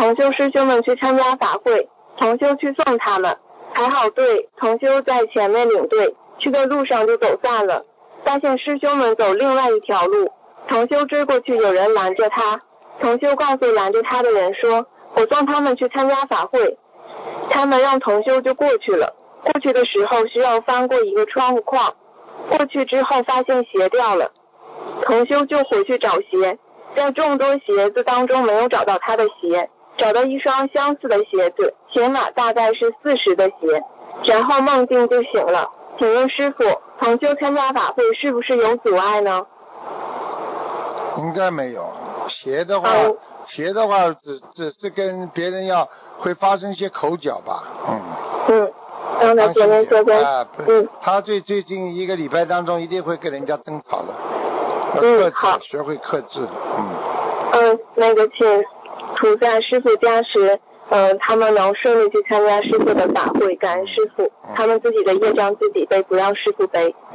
同修师兄们去参加法会，同修去送他们，排好队，同修在前面领队，去的路上就走散了，发现师兄们走另外一条路，同修追过去，有人拦着他，同修告诉拦着他的人说，我送他们去参加法会，他们让同修就过去了，过去的时候需要翻过一个窗户框，过去之后发现鞋掉了，同修就回去找鞋，在众多鞋子当中没有找到他的鞋，找到一双相似的鞋子，鞋码大概是40的鞋，然后梦境就醒了。请问师父，同修参加法会是不是有阻碍呢？ 应该没有，鞋的话只是跟别人会发生一些口角吧。 刚才昨天说的。 他最近一个礼拜当中一定会跟人家争吵的，要克制， 好， 学会克制。 请菩萨师父加持，他们能顺利去参加师父的法会，感恩师父，他们自己的业障自己背，不让师父背。